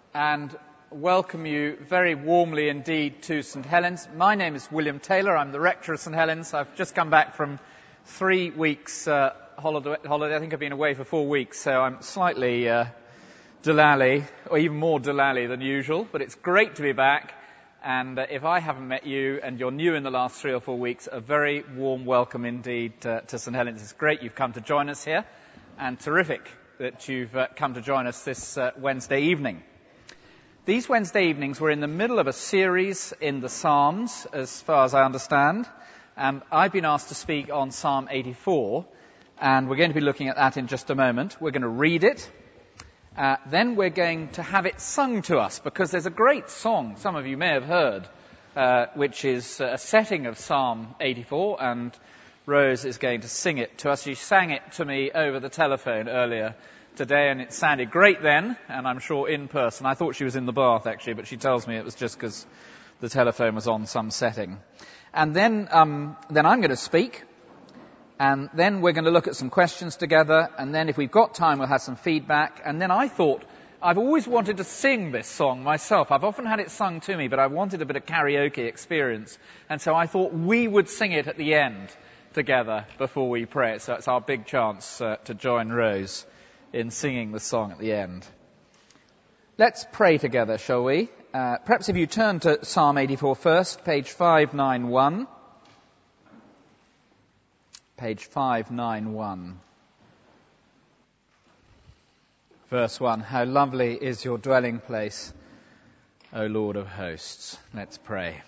and welcome you very warmly indeed to St Helens. My name is William Taylor. I'm the rector of St Helens. I've just come back from 3 weeks holiday. I think I've been away for 4 weeks, so I'm slightly doolally, or even more doolally than usual, but it's great to be back. And if I haven't met you and you're new in the last 3 or 4 weeks, a very warm welcome indeed to St Helens. It's great you've come to join us here, and terrific that you've come to join us this Wednesday evening. These Wednesday evenings we're in the middle of a series in the Psalms, as far as I understand, and I've been asked to speak on Psalm 84, and we're going to be looking at that in just a moment. We're going to read it. Then we're going to have it sung to us, because there's a great song some of you may have heard, which is a setting of Psalm 84, and Rose is going to sing it to us. She sang it to me over the telephone earlier today, and it sounded great then, and I'm sure in person. I thought she was in the bath, actually, but she tells me it was just because the telephone was on some setting. And then I'm going to speak. And then we're going to look at some questions together, and then if we've got time, we'll have some feedback. And then I thought, I've always wanted to sing this song myself. I've often had it sung to me, but I wanted a bit of karaoke experience. And so I thought we would sing it at the end together before we pray. So it's our big chance to join Rose in singing the song at the end. Let's pray together, shall we? Perhaps if you turn to Psalm 84 first, page 591. Page 591. Verse 1. How lovely is your dwelling place, O Lord of hosts. Let's pray.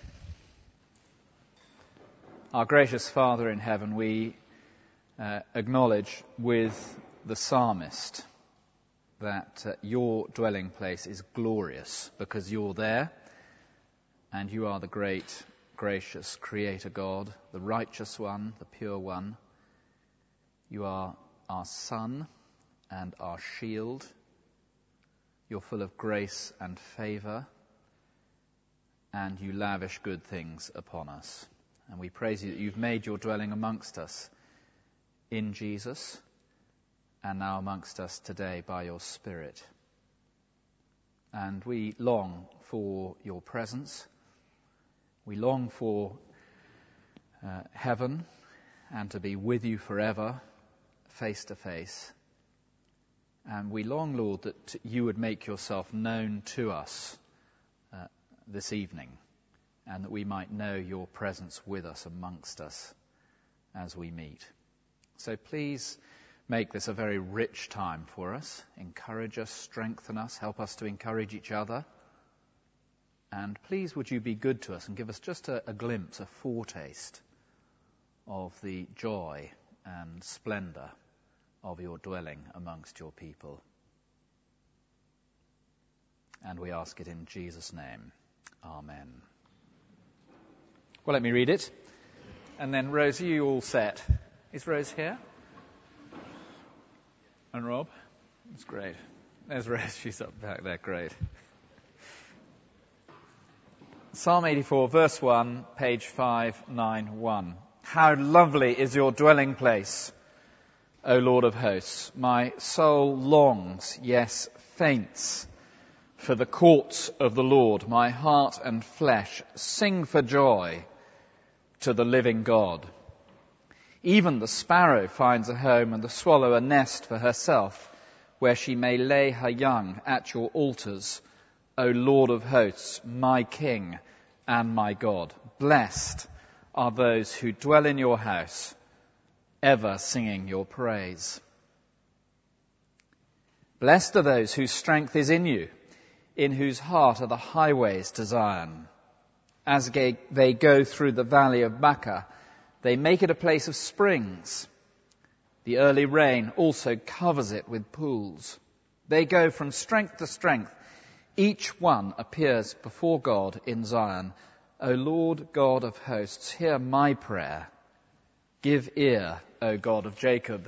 Our gracious Father in heaven, we acknowledge with the psalmist that your dwelling place is glorious because you're there and you are the great, gracious Creator God, the righteous one, the pure one. You are our sun and our shield. You're full of grace and favour, and you lavish good things upon us. And we praise you that you've made your dwelling amongst us in Jesus, and now amongst us today by your Spirit. And we long for your presence. We long for heaven and to be with you forever, face to face. And we long, Lord, that you would make yourself known to us this evening, and that we might know your presence with us, amongst us, as we meet. So please make this a very rich time for us. Encourage us, strengthen us, help us to encourage each other. And please would you be good to us and give us just a glimpse, a foretaste of the joy and splendour of your dwelling amongst your people. And we ask it in Jesus' name. Amen. Well, let me read it. And then, Rose, are you all set? Is Rose here? And Rob? That's great. There's Rose. She's up back there. Great. Psalm 84, verse 1, page 591. How lovely is your dwelling place, O Lord of hosts. My soul longs, yes, faints, for the courts of the Lord. My heart and flesh sing for joy to the living God. Even the sparrow finds a home, and the swallow a nest for herself, where she may lay her young at your altars, O Lord of hosts, my King and my God. Blessed are those who dwell in your house, ever singing your praise. Blessed are those whose strength is in you, in whose heart are the highways to Zion. As they go through the valley of Baca, they make it a place of springs. The early rain also covers it with pools. They go from strength to strength. Each one appears before God in Zion. O Lord God of hosts, hear my prayer. Give ear, O God of Jacob.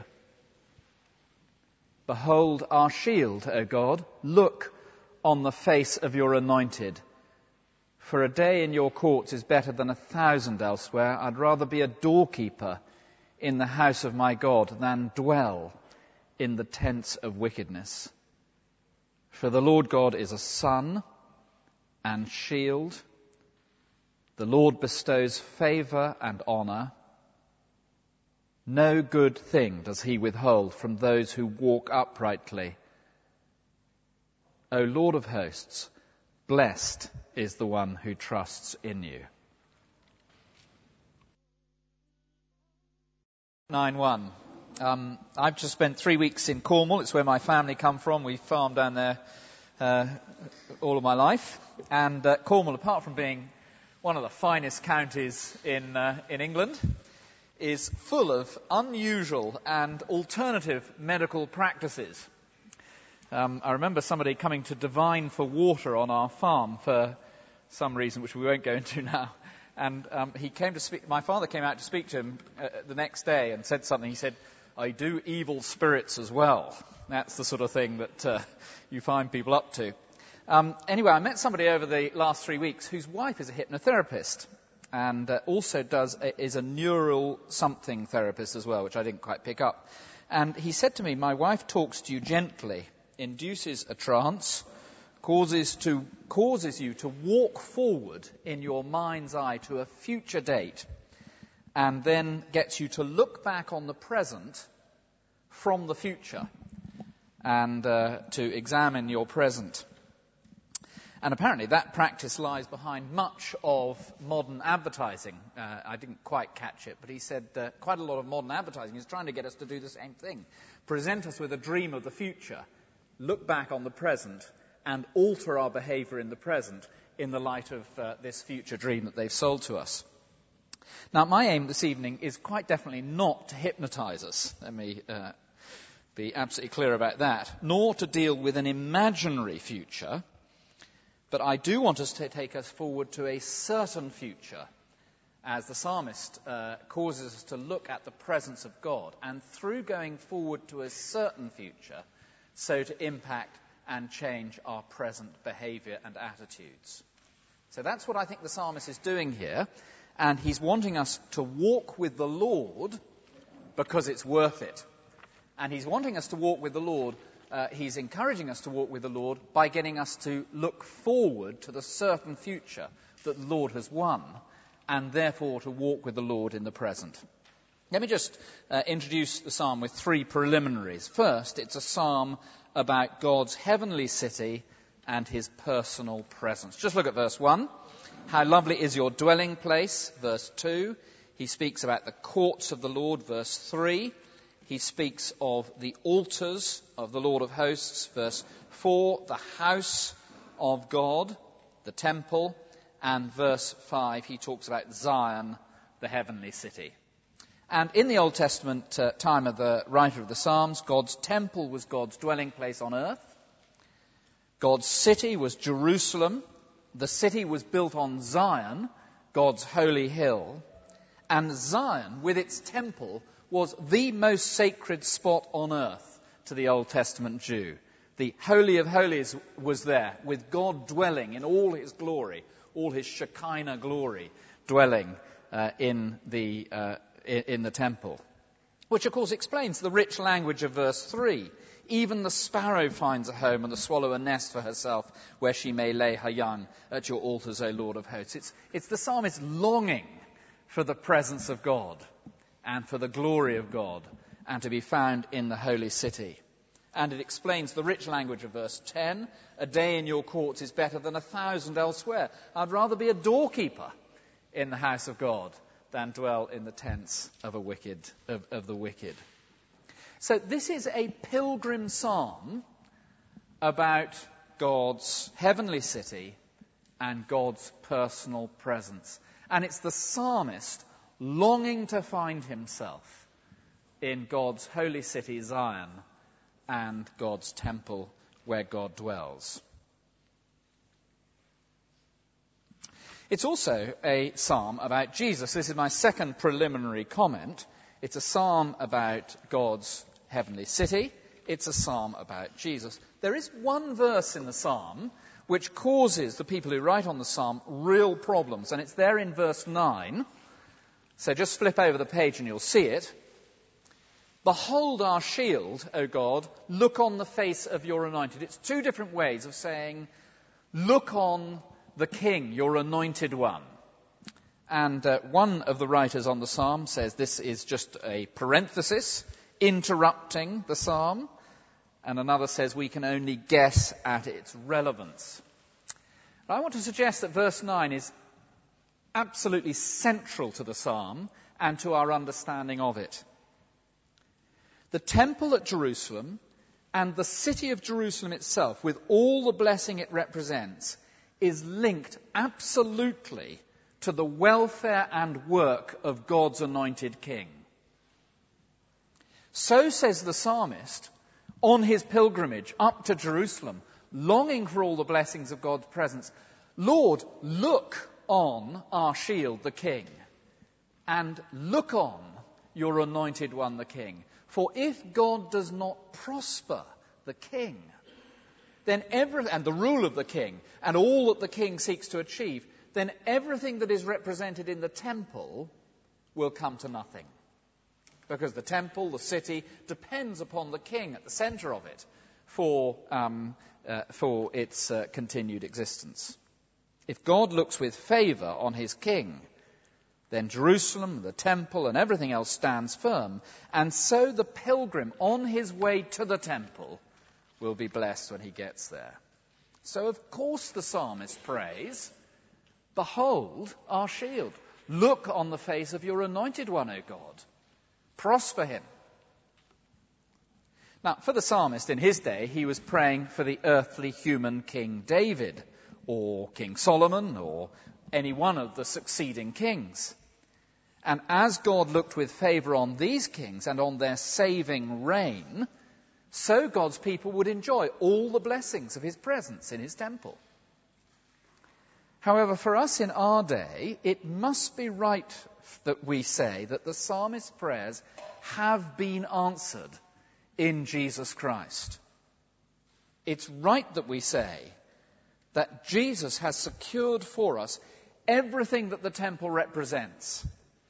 Behold our shield, O God. Look on the face of your anointed. For a day in your courts is better than 1,000 elsewhere. I'd rather be a doorkeeper in the house of my God than dwell in the tents of wickedness. For the Lord God is a sun and shield. The Lord bestows favor and honor. No good thing does he withhold from those who walk uprightly. O Lord of hosts, blessed is the one who trusts in you. 9:1. I've just spent 3 weeks in Cornwall. It's where my family come from. We farmed down there all of my life. And Cornwall, apart from being one of the finest counties in England, is full of unusual and alternative medical practices. I remember somebody coming to divine for water on our farm for some reason, which we won't go into now. And he came to speak. My father came out to speak to him the next day and said something. He said, "I do evil spirits as well." That's the sort of thing that you find people up to. Anyway, I met somebody over the last 3 weeks whose wife is a hypnotherapist and also is a neural something therapist as well, which I didn't quite pick up. And he said to me, "My wife talks to you gently, induces a trance, causes you to walk forward in your mind's eye to a future date, and then gets you to look back on the present from the future and to examine your present." And apparently that practice lies behind much of modern advertising. I didn't quite catch it, but he said quite a lot of modern advertising is trying to get us to do the same thing. Present us with a dream of the future, look back on the present, and alter our behavior in the present in the light of this future dream that they've sold to us. Now, my aim this evening is quite definitely not to hypnotize us. Let me be absolutely clear about that. Nor to deal with an imaginary future. But I do want us to take us forward to a certain future, as the psalmist causes us to look at the presence of God, and through going forward to a certain future, so to impact and change our present behavior and attitudes. So that's what I think the psalmist is doing here, and he's wanting us to walk with the Lord because it's worth it. And he's wanting us to walk with the Lord. He's encouraging us to walk with the Lord by getting us to look forward to the certain future that the Lord has won, and therefore to walk with the Lord in the present. Let me just introduce the psalm with 3 preliminaries. First, it's a psalm about God's heavenly city and his personal presence. Just look at verse 1. How lovely is your dwelling place, verse 2. He speaks about the courts of the Lord, verse 3. He speaks of the altars of the Lord of hosts, verse 4, the house of God, the temple, and verse 5, he talks about Zion, the heavenly city. And in the Old Testament time of the writer of the Psalms, God's temple was God's dwelling place on earth. God's city was Jerusalem. The city was built on Zion, God's holy hill. And Zion, with its temple, was the most sacred spot on earth to the Old Testament Jew. The Holy of Holies was there, with God dwelling in all his glory, all his Shekinah glory, dwelling in the temple. Which, of course, explains the rich language of verse 3. Even the sparrow finds a home and the swallow a nest for herself where she may lay her young at your altars, O Lord of hosts. It's the psalmist longing for the presence of God and for the glory of God, and to be found in the holy city. And it explains the rich language of verse 10. A day in your courts is better than 1,000 elsewhere. I'd rather be a doorkeeper in the house of God than dwell in the tents of the wicked. So this is a pilgrim psalm about God's heavenly city and God's personal presence. And it's the psalmist longing to find himself in God's holy city, Zion, and God's temple where God dwells. It's also a psalm about Jesus. This is my second preliminary comment. It's a psalm about God's heavenly city. It's a psalm about Jesus. There is one verse in the psalm which causes the people who write on the psalm real problems, and it's there in verse 9. So just flip over the page and you'll see it. Behold our shield, O God, look on the face of your anointed. It's two different ways of saying, look on the King, your anointed one. And one of the writers on the psalm says this is just a parenthesis interrupting the psalm, and another says we can only guess at its relevance. But I want to suggest that verse 9 is absolutely central to the psalm and to our understanding of it. The temple at Jerusalem and the city of Jerusalem itself, with all the blessing it represents, is linked absolutely to the welfare and work of God's anointed king. So says the psalmist on his pilgrimage up to Jerusalem, longing for all the blessings of God's presence. Lord, look on our shield, the king, and look on your anointed one, the king. For if God does not prosper the king, then and the rule of the king, and all that the king seeks to achieve, then everything that is represented in the temple will come to nothing. Because the temple, the city, depends upon the king at the center of it for its continued existence. If God looks with favor on his king, then Jerusalem, the temple, and everything else stands firm. And so the pilgrim on his way to the temple will be blessed when he gets there. So, of course, the psalmist prays, behold our shield. Look on the face of your anointed one, O God. Prosper him. Now, for the psalmist in his day, he was praying for the earthly human King David, or King Solomon, or any one of the succeeding kings. And as God looked with favor on these kings and on their saving reign, so God's people would enjoy all the blessings of his presence in his temple. However, for us in our day, it must be right that we say that the psalmist's prayers have been answered in Jesus Christ. It's right that we say that Jesus has secured for us everything that the temple represents.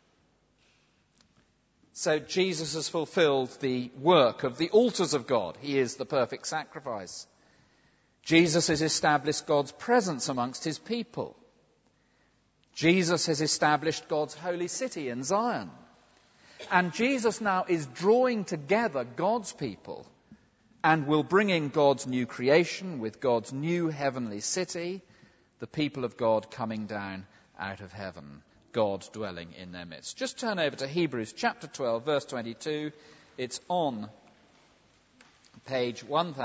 So Jesus has fulfilled the work of the altars of God. He is the perfect sacrifice. Jesus has established God's presence amongst his people. Jesus has established God's holy city in Zion. And Jesus now is drawing together God's people and will bring in God's new creation with God's new heavenly city, the people of God coming down out of heaven, God dwelling in their midst. Just turn over to Hebrews chapter 12, verse 22. It's on page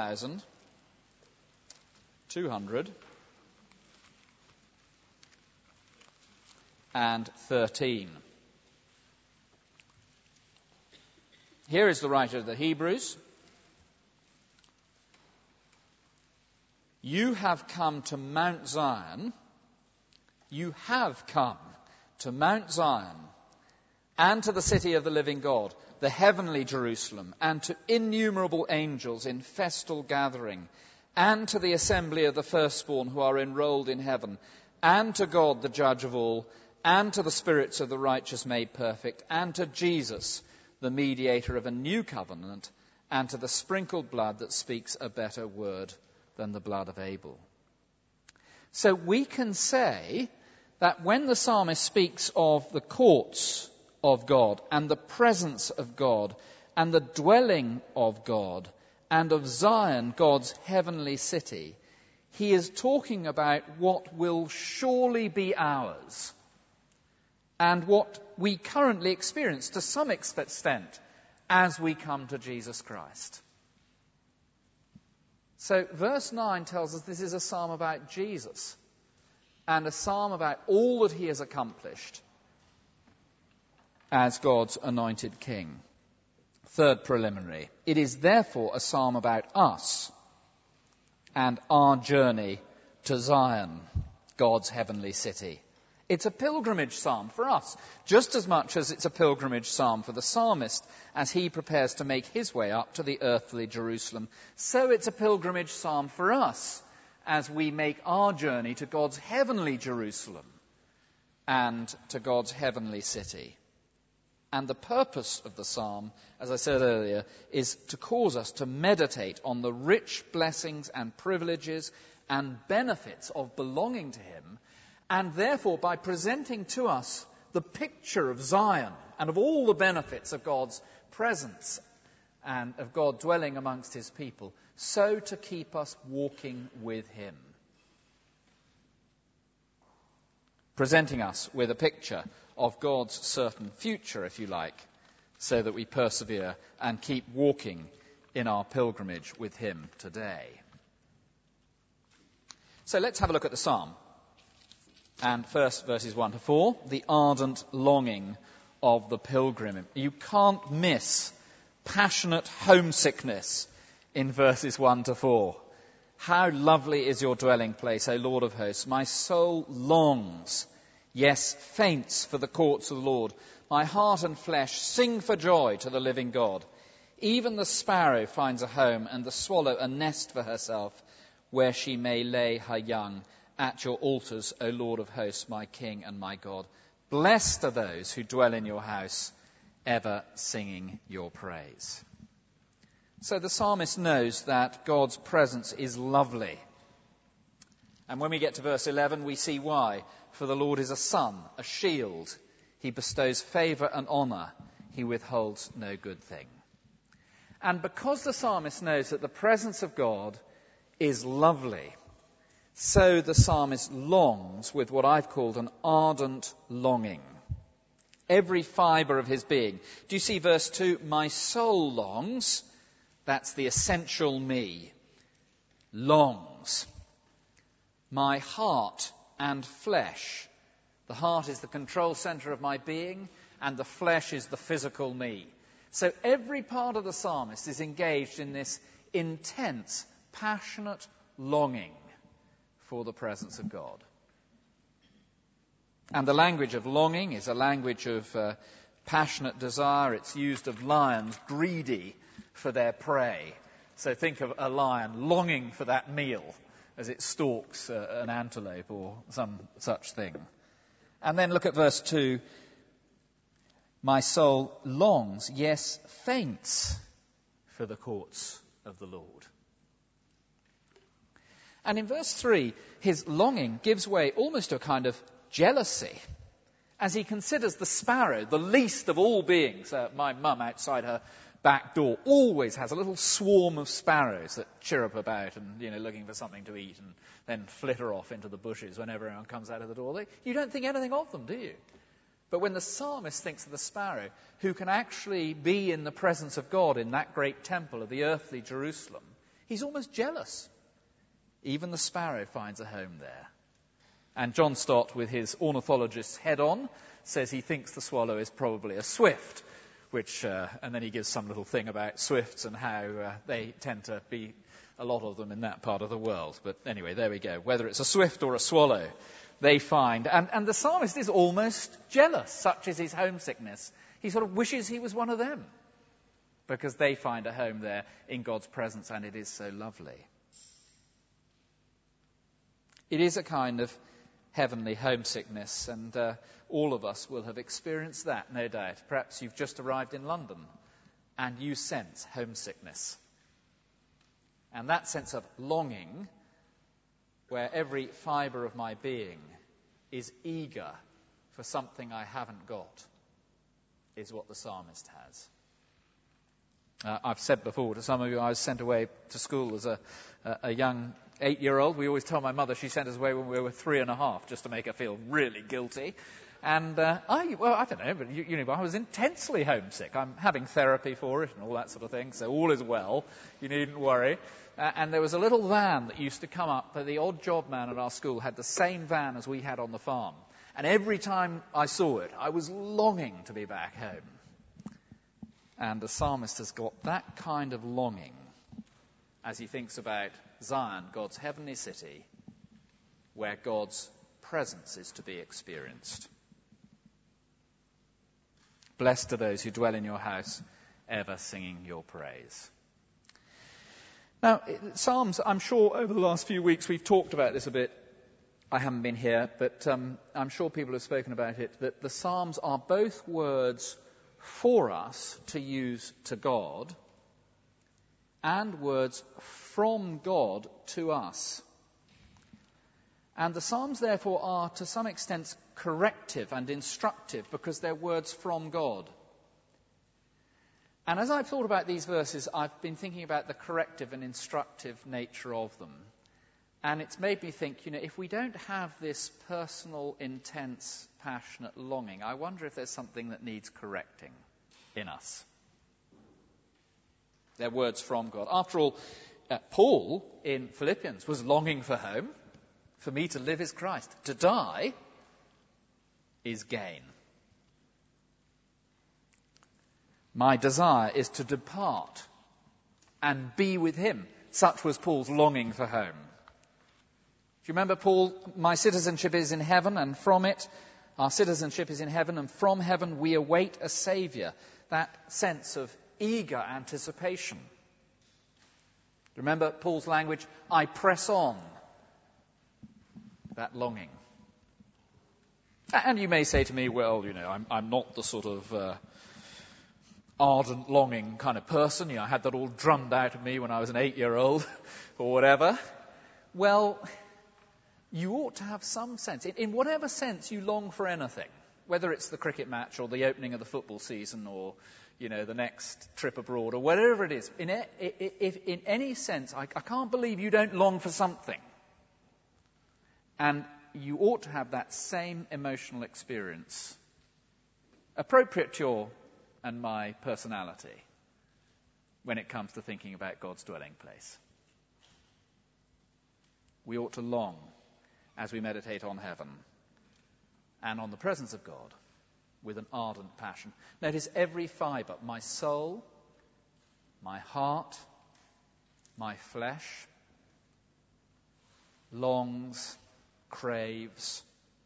1213. Here is the writer of the Hebrews. You have come to Mount Zion. You have come to Mount Zion and to the city of the living God, the heavenly Jerusalem, and to innumerable angels in festal gathering, and to the assembly of the firstborn who are enrolled in heaven, and to God the judge of all, and to the spirits of the righteous made perfect, and to Jesus, the mediator of a new covenant, and to the sprinkled blood that speaks a better word than the blood of Abel. So we can say that when the psalmist speaks of the courts of God and the presence of God and the dwelling of God and of Zion, God's heavenly city, he is talking about what will surely be ours and what we currently experience to some extent as we come to Jesus Christ. So verse 9 tells us this is a psalm about Jesus and a psalm about all that he has accomplished as God's anointed king. Third preliminary. It is therefore a psalm about us and our journey to Zion, God's heavenly city. It's a pilgrimage psalm for us, just as much as it's a pilgrimage psalm for the psalmist as he prepares to make his way up to the earthly Jerusalem. So it's a pilgrimage psalm for us as we make our journey to God's heavenly Jerusalem and to God's heavenly city. And the purpose of the psalm, as I said earlier, is to cause us to meditate on the rich blessings and privileges and benefits of belonging to him, and therefore by presenting to us the picture of Zion and of all the benefits of God's presence and of God dwelling amongst his people, so to keep us walking with him. Presenting us with a picture of God's certain future, if you like, so that we persevere and keep walking in our pilgrimage with him today. So let's have a look at the psalm. And first, verses 1 to 4, the ardent longing of the pilgrim. You can't miss passionate homesickness in verses 1 to 4. How lovely is your dwelling place, O Lord of hosts. My soul longs, yes, faints for the courts of the Lord. My heart and flesh sing for joy to the living God. Even the sparrow finds a home, and the swallow a nest for herself, where she may lay her young. At your altars, O Lord of hosts, my King and my God. Blessed are those who dwell in your house, ever singing your praise. So the psalmist knows that God's presence is lovely. And when we get to verse 11, we see why. For the Lord is a sun, a shield. He bestows favour and honour. He withholds no good thing. And because the psalmist knows that the presence of God is lovely, so the psalmist longs with what I've called an ardent longing. Every fibre of his being. Do you see verse 2? My soul longs. That's the essential me. Longs. My heart and flesh. The heart is the control centre of my being, and the flesh is the physical me. So every part of the psalmist is engaged in this intense, passionate longing for the presence of God. And the language of longing is a language of passionate desire. It's used of lions greedy for their prey. So think of a lion longing for that meal as it stalks an antelope or some such thing. And then look at verse 2. My soul longs, yes, faints for the courts of the Lord. And in verse 3, his longing gives way almost to a kind of jealousy as he considers the sparrow, the least of all beings. My mum outside her back door always has a little swarm of sparrows that chirrup about and, looking for something to eat and then flitter off into the bushes whenever anyone comes out of the door. You don't think anything of them, do you? But when the psalmist thinks of the sparrow, who can actually be in the presence of God in that great temple of the earthly Jerusalem, he's almost jealous. Even the sparrow finds a home there. And John Stott, with his ornithologist's head on, says he thinks the swallow is probably a swift, and then he gives some little thing about swifts and how they tend to be a lot of them in that part of the world. But anyway, there we go. Whether it's a swift or a swallow, they find. And the psalmist is almost jealous, such is his homesickness. He sort of wishes he was one of them, because they find a home there in God's presence, and it is so lovely. It is a kind of heavenly homesickness, and all of us will have experienced that, no doubt. Perhaps you've just arrived in London and you sense homesickness. And that sense of longing, where every fibre of my being is eager for something I haven't got, is what the psalmist has. I've said before to some of you, I was sent away to school as a young 8-year-old. We always tell my mother she sent us away when we were 3.5, just to make her feel really guilty. And I don't know, but I was intensely homesick. I'm having therapy for it and all that sort of thing, so all is well. You needn't worry. And there was a little van that used to come up, but the odd job man at our school had the same van as we had on the farm. And every time I saw it, I was longing to be back home. And the psalmist has got that kind of longing as he thinks about Zion, God's heavenly city, where God's presence is to be experienced. Blessed are those who dwell in your house, ever singing your praise. Now, Psalms, I'm sure over the last few weeks we've talked about this a bit. I haven't been here, but I'm sure people have spoken about it, that the Psalms are both words for us to use to God and words from God to us. And the Psalms, therefore, are to some extent corrective and instructive because they're words from God. And as I've thought about these verses, I've been thinking about the corrective and instructive nature of them. And it's made me think, if we don't have this personal, intense, passionate longing, I wonder if there's something that needs correcting in us. They're words from God. After all, Paul in Philippians was longing for home. For me to live is Christ. To die is gain. My desire is to depart and be with him. Such was Paul's longing for home. Do you remember Paul? My citizenship is in heaven, and from it, our citizenship is in heaven, and from heaven we await a Saviour. That sense of eager anticipation. Remember Paul's language, I press on. That longing. And you may say to me, well, I'm not the sort of ardent longing kind of person. I had that all drummed out of me when I was an 8-year-old or whatever. Well, you ought to have some sense. In whatever sense you long for anything, whether it's the cricket match or the opening of the football season or, the next trip abroad or whatever it is, if in any sense, I can't believe you don't long for something. And you ought to have that same emotional experience, appropriate to your and my personality, when it comes to thinking about God's dwelling place. We ought to long as we meditate on heaven and on the presence of God with an ardent passion. Notice every fibre, my soul, my heart, my flesh, longs, craves,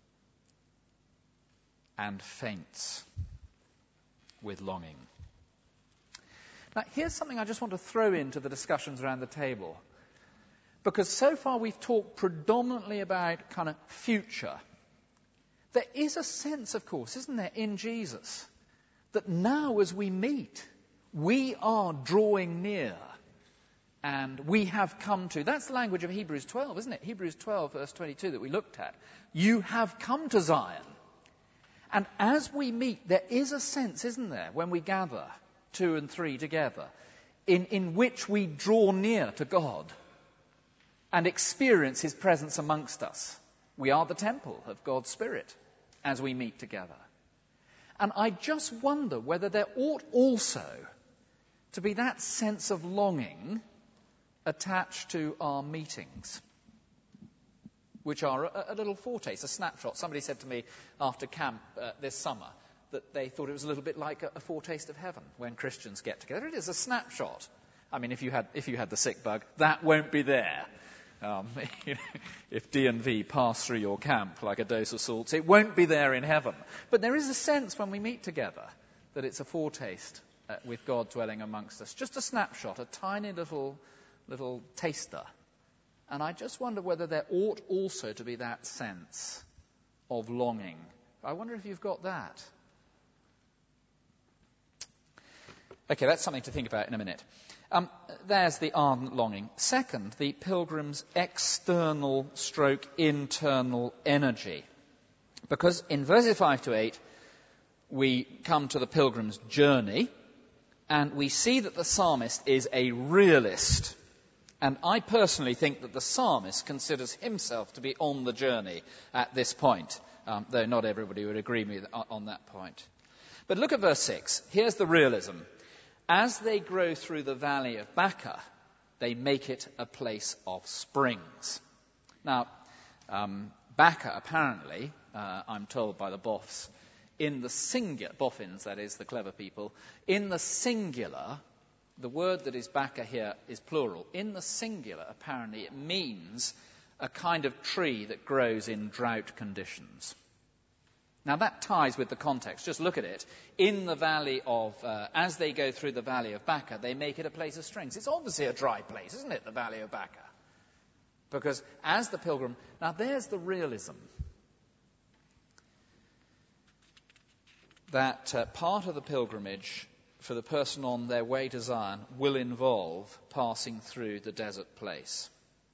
and faints with longing. Now, here's something I just want to throw into the discussions around the table. Because so far we've talked predominantly about kind of future. There is a sense, of course, isn't there, in Jesus, that now as we meet, we are drawing near. And we have come to, that's the language of Hebrews 12, isn't it? Hebrews 12, verse 22 that we looked at. You have come to Zion. And as we meet, there is a sense, isn't there, when we gather 2 and 3 together, in which we draw near to God and experience his presence amongst us. We are the temple of God's Spirit as we meet together. And I just wonder whether there ought also to be that sense of longing attached to our meetings, which are a little foretaste, a snapshot. Somebody said to me after camp this summer that they thought it was a little bit like a foretaste of heaven when Christians get together. It is a snapshot. I mean, if you had the sick bug, that won't be there. If D&V pass through your camp like a dose of salts, it won't be there in heaven. But there is a sense when we meet together that it's a foretaste with God dwelling amongst us. Just a snapshot, a tiny little taster. And I just wonder whether there ought also to be that sense of longing. I wonder if you've got that. Okay, that's something to think about in a minute. There's the ardent longing. Second, the pilgrim's external stroke internal energy. Because in verses 5 to 8, we come to the pilgrim's journey, and we see that the psalmist is a realist. And I personally think that the psalmist considers himself to be on the journey at this point, though not everybody would agree with me on that point. But look at verse 6. Here's the realism. As they grow through the valley of Baca, they make it a place of springs. Now, Baca, apparently, I'm told by the Boffs, in the singular, Boffins, that is, the clever people, in the singular, the word that is Baca here is plural. In the singular, apparently, it means a kind of tree that grows in drought conditions. Now, that ties with the context. Just look at it. In the valley of, as they go through the valley of Baca, they make it a place of springs. It's obviously a dry place, isn't it, the valley of Baca? Because as the pilgrim, now there's the realism. that part of the pilgrimage for the person on their way to Zion will involve passing through the desert place.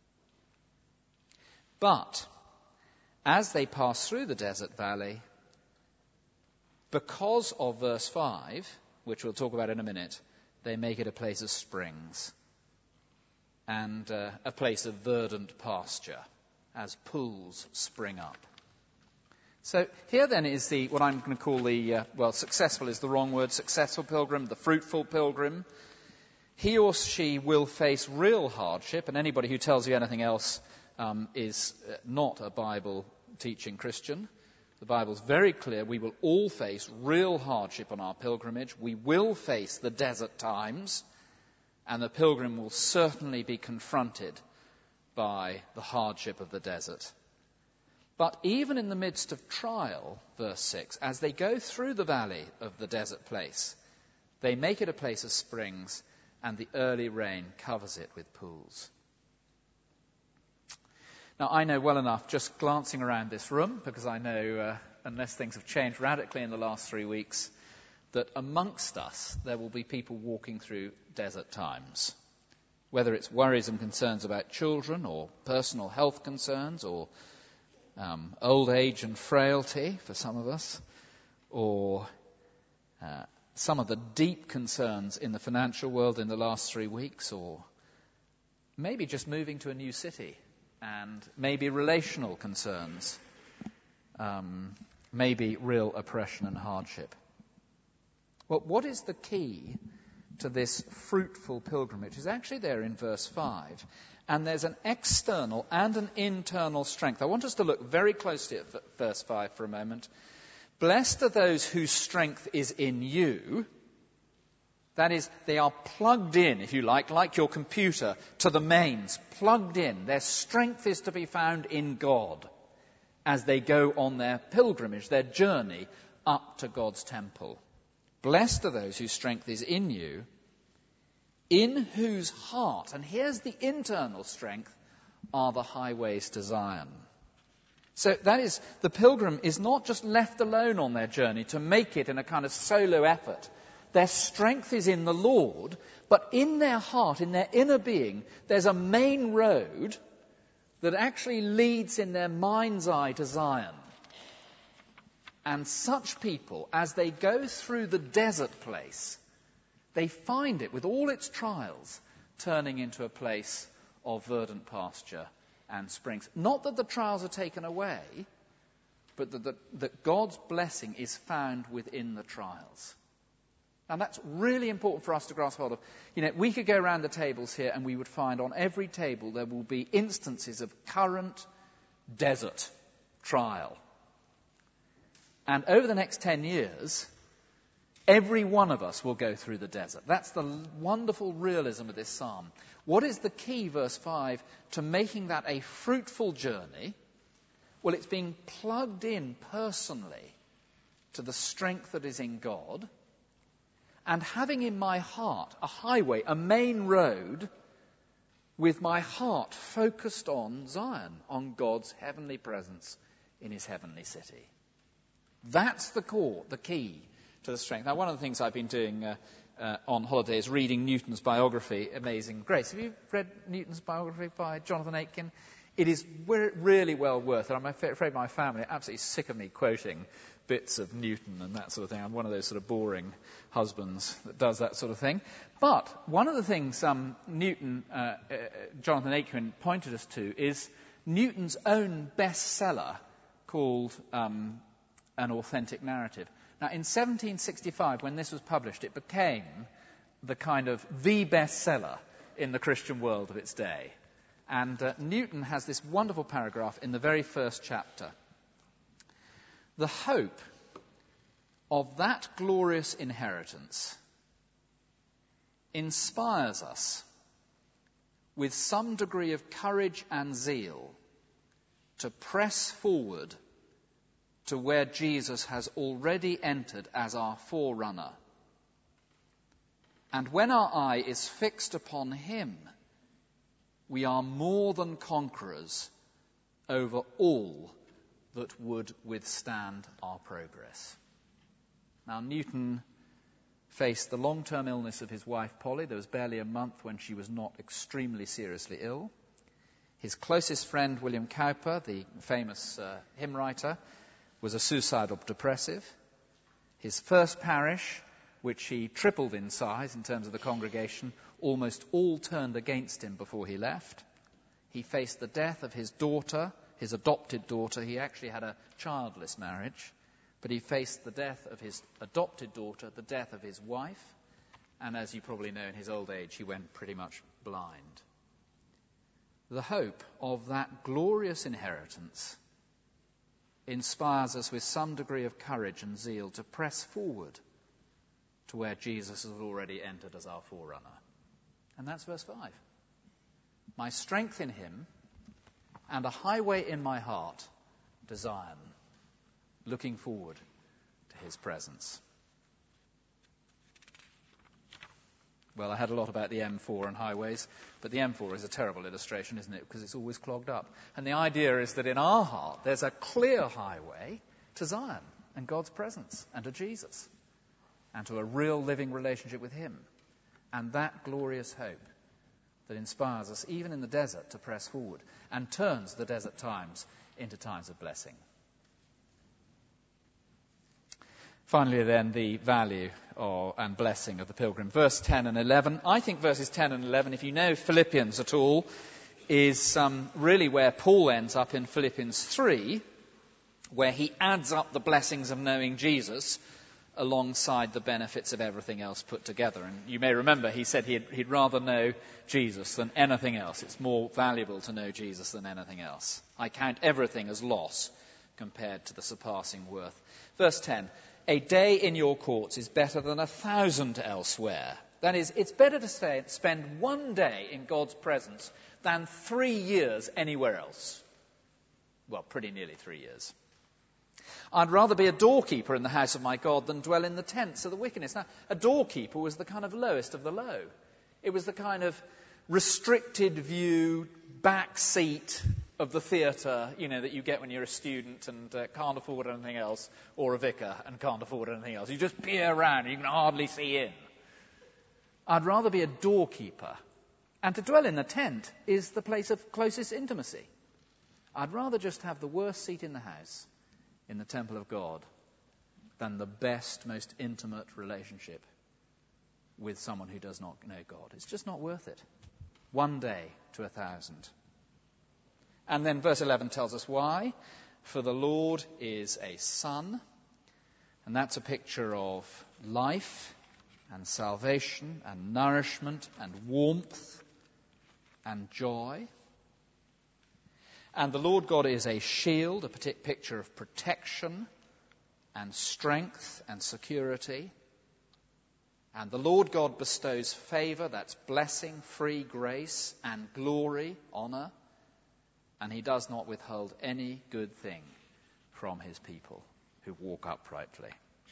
But as they pass through the desert valley, because of verse 5, which we'll talk about in a minute, they make it a place of springs and a place of verdant pasture as pools spring up. So here then is what I'm going to call successful is the wrong word, successful pilgrim, the fruitful pilgrim. He or she will face real hardship, and anybody who tells you anything else is not a Bible-teaching Christian. The Bible's very clear. We will all face real hardship on our pilgrimage. We will face the desert times, and the pilgrim will certainly be confronted by the hardship of the desert. But even in the midst of trial, verse 6, as they go through the valley of the desert place, they make it a place of springs, and the early rain covers it with pools. Now, I know well enough, just glancing around this room, because I know, unless things have changed radically in the last 3 weeks, that amongst us there will be people walking through desert times. Whether it's worries and concerns about children, or personal health concerns, or old age and frailty for some of us, or some of the deep concerns in the financial world in the last 3 weeks, or maybe just moving to a new city, and maybe relational concerns, maybe real oppression and hardship. Well, what is the key to this fruitful pilgrimage? Is actually there in verse 5. And there's an external and an internal strength. I want us to look very closely at verse 5 for a moment. Blessed are those whose strength is in you. That is, they are plugged in, if you like your computer, to the mains, plugged in. Their strength is to be found in God as they go on their pilgrimage, their journey up to God's temple. Blessed are those whose strength is in you, in whose heart, and here's the internal strength, are the highways to Zion. So that is, the pilgrim is not just left alone on their journey to make it in a kind of solo effort. Their strength is in the Lord, but in their heart, in their inner being, there's a main road that actually leads in their mind's eye to Zion. And such people, as they go through the desert place, they find it, with all its trials, turning into a place of verdant pasture and springs. Not that the trials are taken away, but that God's blessing is found within the trials. And that's really important for us to grasp hold of. We could go around the tables here and we would find on every table there will be instances of current desert trial. And over the next 10 years, every one of us will go through the desert. That's the wonderful realism of this psalm. What is the key, verse 5, to making that a fruitful journey? Well, it's being plugged in personally to the strength that is in God, and having in my heart a highway, a main road, with my heart focused on Zion, on God's heavenly presence in his heavenly city. That's the core, the key to the strength. Now, one of the things I've been doing on holiday is reading Newton's biography, Amazing Grace. Have you read Newton's biography by Jonathan Aitken? It is really well worth it. I'm afraid my family are absolutely sick of me quoting bits of Newton and that sort of thing. I'm one of those sort of boring husbands that does that sort of thing. But one of the things Jonathan Aitken pointed us to is Newton's own bestseller called An Authentic Narrative. Now, in 1765, when this was published, it became the bestseller in the Christian world of its day. And Newton has this wonderful paragraph in the very first chapter. The hope of that glorious inheritance inspires us with some degree of courage and zeal to press forward to where Jesus has already entered as our forerunner. And when our eye is fixed upon him, we are more than conquerors over all that would withstand our progress. Now, Newton faced the long-term illness of his wife, Polly. There was barely a month when she was not extremely seriously ill. His closest friend, William Cowper, the famous hymn writer, was a suicidal depressive. His first parish, which he tripled in size in terms of the congregation, almost all turned against him before he left. He faced the death of his daughter, his adopted daughter. He actually had a childless marriage, but he faced the death of his adopted daughter, the death of his wife, and as you probably know, in his old age, he went pretty much blind. The hope of that glorious inheritance inspires us with some degree of courage and zeal to press forward to where Jesus has already entered as our forerunner. And that's verse 5. My strength in him and a highway in my heart to Zion, looking forward to his presence. Well, I had a lot about the M4 and highways, but the M4 is a terrible illustration, isn't it? Because it's always clogged up. And the idea is that in our heart, there's a clear highway to Zion and God's presence and to Jesus and to a real living relationship with him. And that glorious hope that inspires us, even in the desert, to press forward and turns the desert times into times of blessing. Finally, then, the value and blessing of the pilgrim. Verse 10 and 11. I think verses 10 and 11, if you know Philippians at all, is really where Paul ends up in Philippians 3, where he adds up the blessings of knowing Jesus alongside the benefits of everything else put together. And you may remember he said he'd rather know Jesus than anything else. It's more valuable to know Jesus than anything else. I count everything as loss compared to the surpassing worth. Verse 10. A day in your courts is better than 1,000 elsewhere. That is, it's better to spend one day in God's presence than 3 years anywhere else. Well, pretty nearly 3 years. I'd rather be a doorkeeper in the house of my God than dwell in the tents of the wickedness. Now, a doorkeeper was the kind of lowest of the low. It was the kind of restricted view, back seat of the theatre, that you get when you're a student and can't afford anything else, or a vicar and can't afford anything else. You just peer around and you can hardly see in. I'd rather be a doorkeeper. And to dwell in the tent is the place of closest intimacy. I'd rather just have the worst seat in the house, in the temple of God, than the best, most intimate relationship with someone who does not know God. It's just not worth it. One day to 1,000. And then verse 11 tells us why. For the Lord is a sun, and that's a picture of life and salvation and nourishment and warmth and joy. And the Lord God is a shield, a picture of protection and strength and security. And the Lord God bestows favor, that's blessing, free grace, and glory, honor. And he does not withhold any good thing from his people who walk uprightly.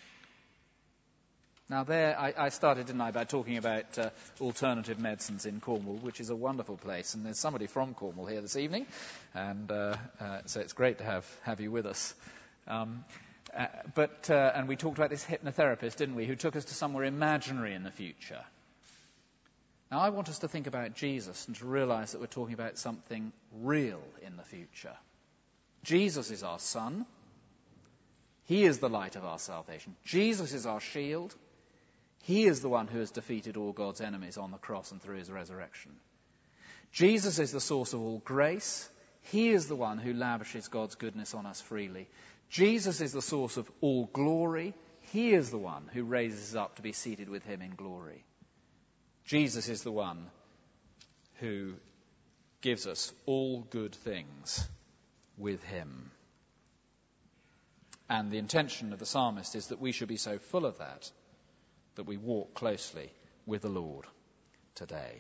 Now there, I started, didn't I, by talking about alternative medicines in Cornwall, which is a wonderful place. And there's somebody from Cornwall here this evening, and so it's great to have you with us. And we talked about this hypnotherapist, didn't we, who took us to somewhere imaginary in the future. Now, I want us to think about Jesus and to realize that we're talking about something real in the future. Jesus is our sun. He is the light of our salvation. Jesus is our shield. He is the one who has defeated all God's enemies on the cross and through his resurrection. Jesus is the source of all grace. He is the one who lavishes God's goodness on us freely. Jesus is the source of all glory. He is the one who raises us up to be seated with him in glory. Jesus is the one who gives us all good things with him. And the intention of the psalmist is that we should be so full of that we walk closely with the Lord today.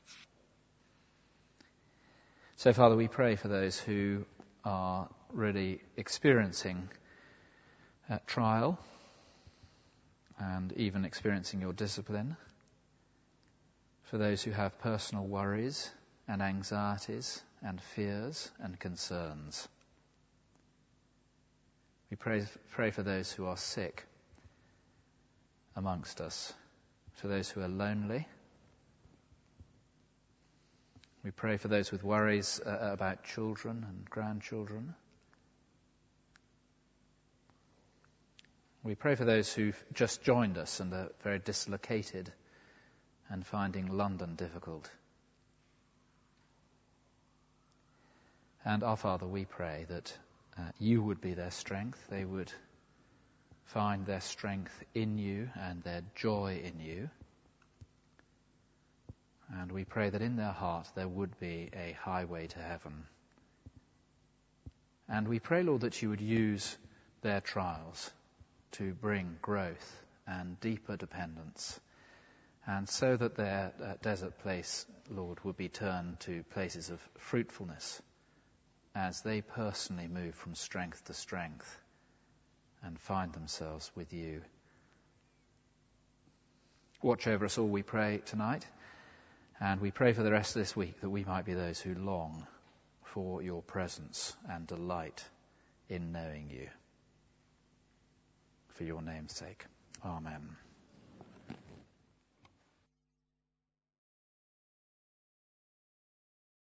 So, Father, we pray for those who are really experiencing trial and even experiencing your discipline. For those who have personal worries and anxieties and fears and concerns. We pray for those who are sick amongst us, for those who are lonely. We pray for those with worries about children and grandchildren. We pray for those who've just joined us and are very dislocated and finding London difficult. And our Father, we pray that you would be their strength. They would find their strength in you and their joy in you. And we pray that in their heart there would be a highway to heaven. And we pray, Lord, that you would use their trials to bring growth and deeper dependence, and so that their desert place, Lord, would be turned to places of fruitfulness as they personally move from strength to strength and find themselves with you. Watch over us all, we pray, tonight, and we pray for the rest of this week that we might be those who long for your presence and delight in knowing you. For your name's sake. Amen.